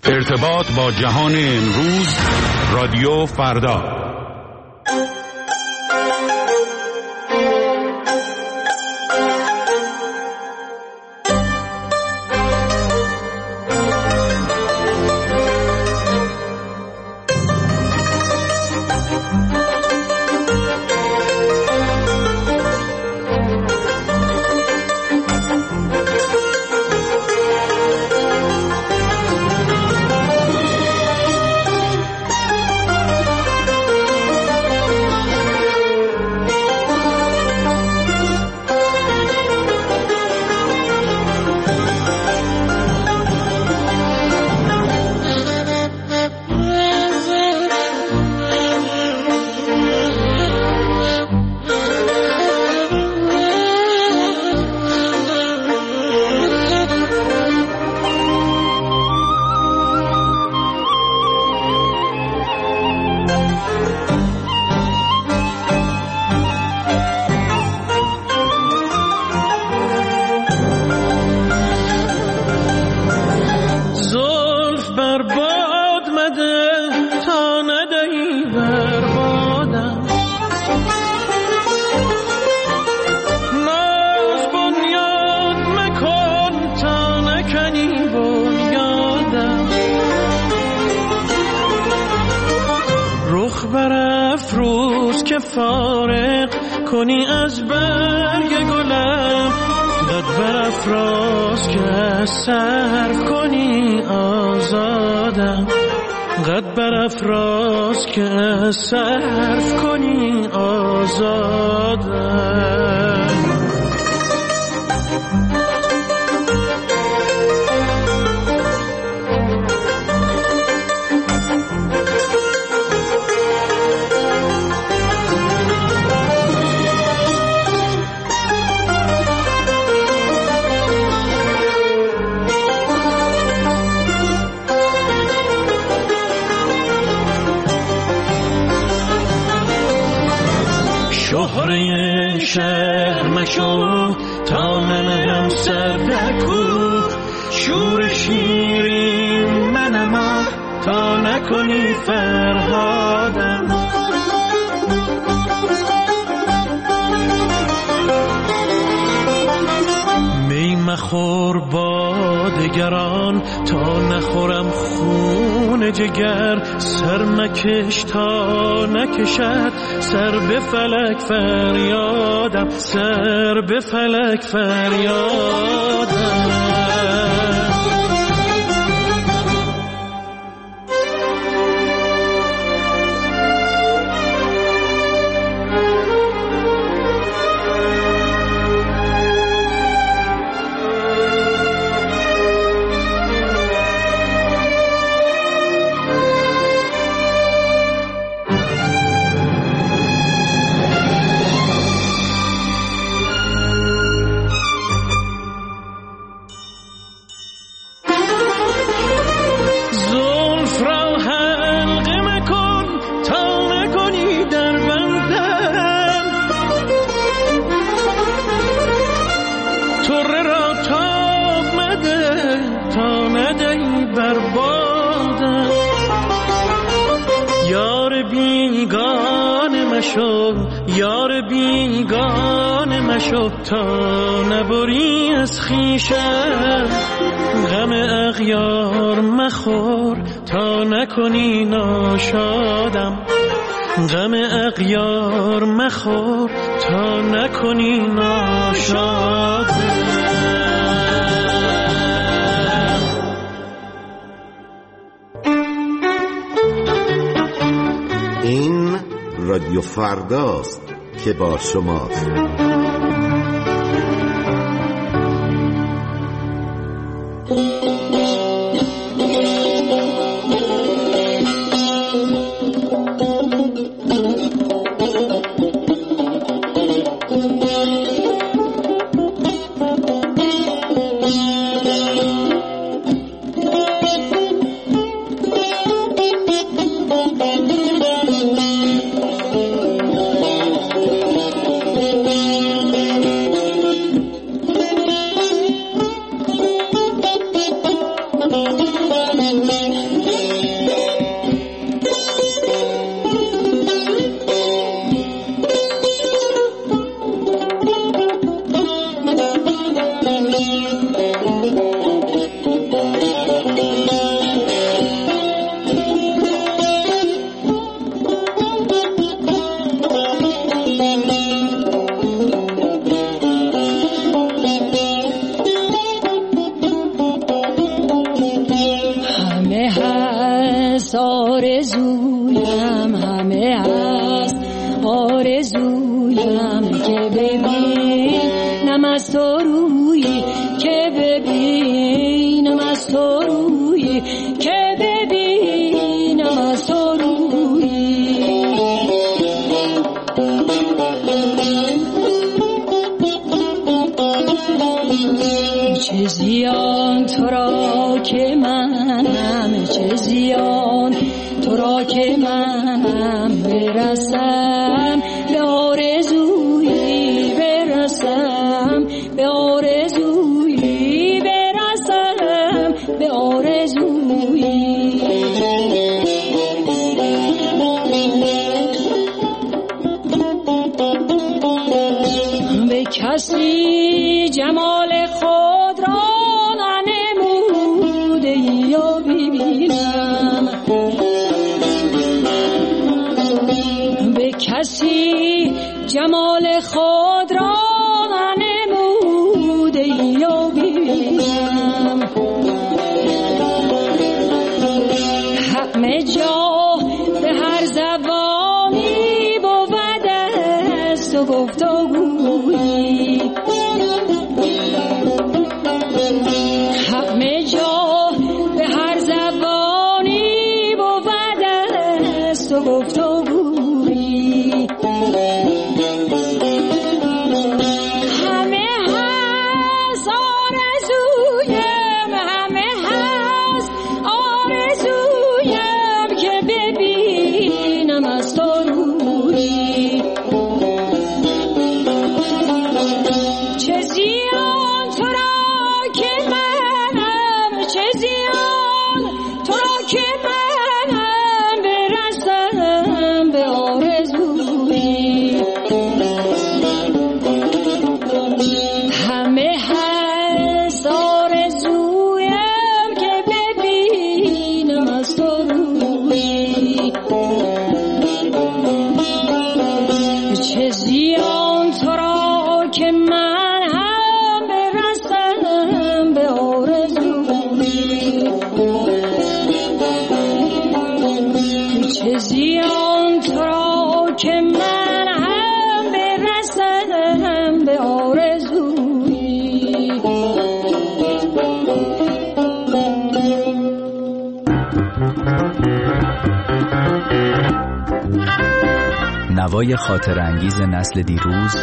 ارتباط با جهان امروز، رادیو فردا. فارغ کنی از برگ گلم، داد برافراز که صرف کنی آزادم، قد برافراز که صرف کنی آزادم. شهره شهر مشو تا منم سردکو، شور شیرین منم تا نکنی فرهادم. می مخور با دگران تا نخورم خون جگر، سر مکش تا نکشد سر به فلک فریادم، سر به فلک فریادم. یار بیگانه مشو تا نبری از خویشم، غم اغیار مخور تا نکنی ناشادم، غم اغیار مخور تا نکنی ناشادم. این رادیو فرداست که با شماست. هست آرزویم، همه هست آرزویم که ببینم از تو روی، که ببینم از تو روی، که ببینم از تو روی. چه زیان تو را که منم، چه زیان تو را که منم برسم به آرزویی، برسم به آرزویی، برسم به آرزویی. به کسی جمال خود را ننموده یا ببینم، به کسی جمال خود را ننموده یا ببینم. همه جا به هر زبانی بود است و گفتگویی، همه جا به هر زبانی بود است و گفتگویی. همه هست آرزویم، همه هست آرزویم که ببینم از تو روی. چه زیان تو را که منم، چه زیان تو را که منم برسم به آرزویی. همه هست آرزویم که ببینم از تو روی. چه زیان تو را که من هم برسم به آرزویی. چه زیان تو را که من هم برسم به آرزویی. نوای خاطر انگیز نسل دیروز،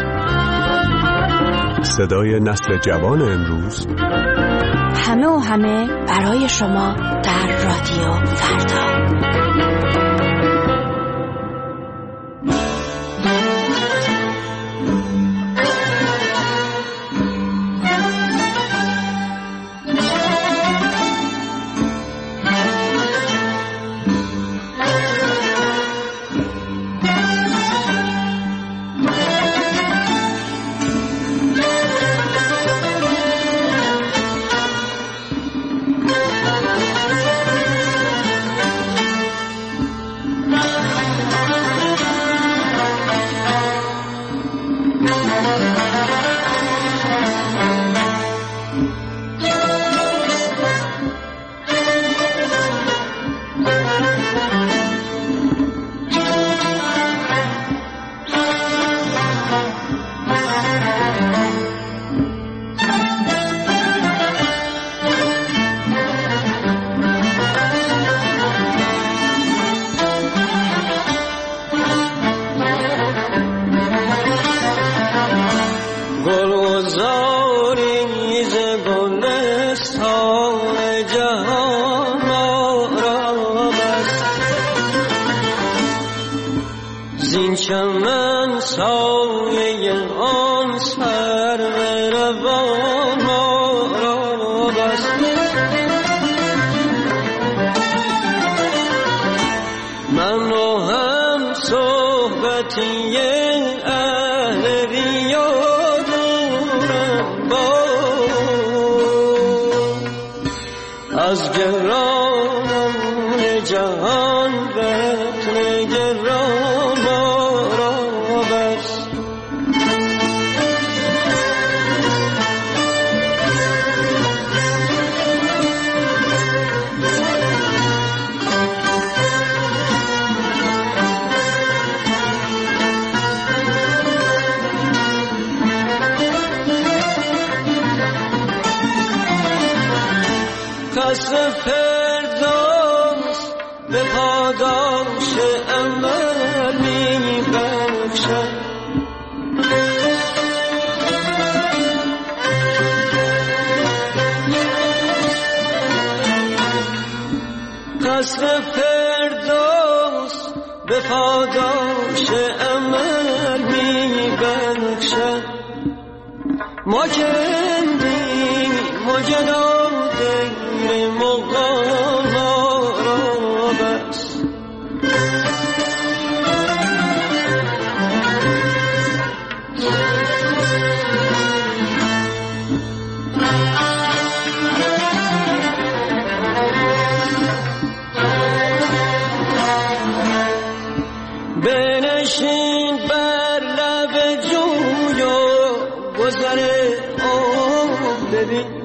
صدای نسل جوان امروز، همه و همه برای شما در رادیو فردا. زین چمن سایه آن سر روان ما را بست. من و هم صحبتی اهل ریا دورم با از گران جهان رتن گران ما را بست. فردوس به پاداش عمل می بخشد. قصر فردوس به پاداش عمل می بخشد. ما کندیم مجدا دیر مقام را بس. بنشین بر لب جوی و گذر آب ببین.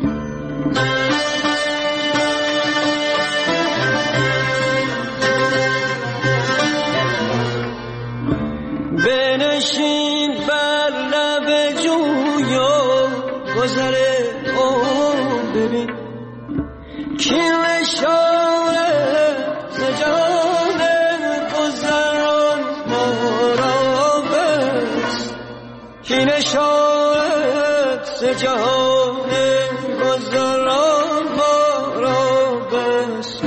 بنشین بر لب جوی و گذر آب ببین. کین اشاره ز جان گذران ما را بست. کین اشاره ز جان گذران ما را بست.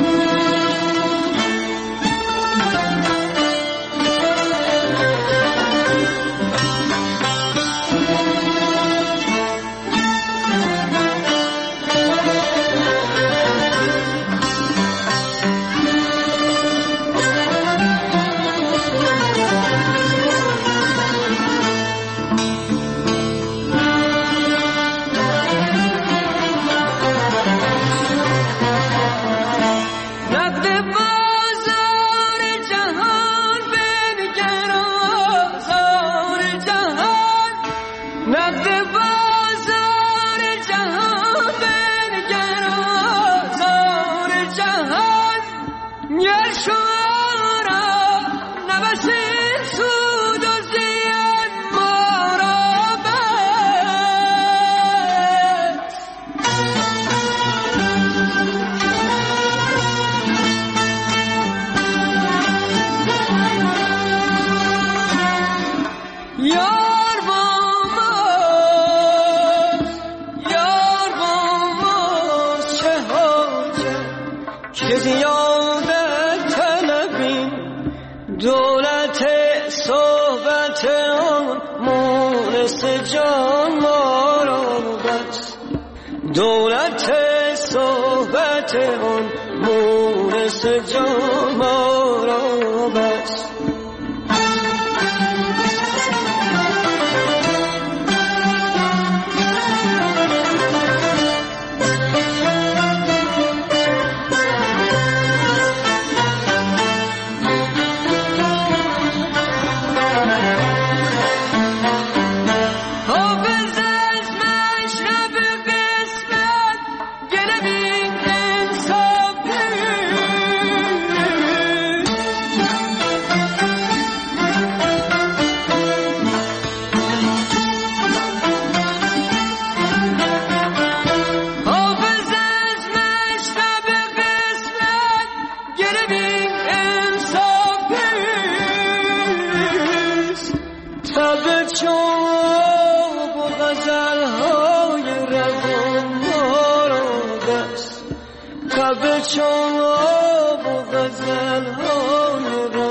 دولت صحبت آن مونس جان ما را بس. دولت صحبت آن مونس جان ما را بس. چون آب و غزل های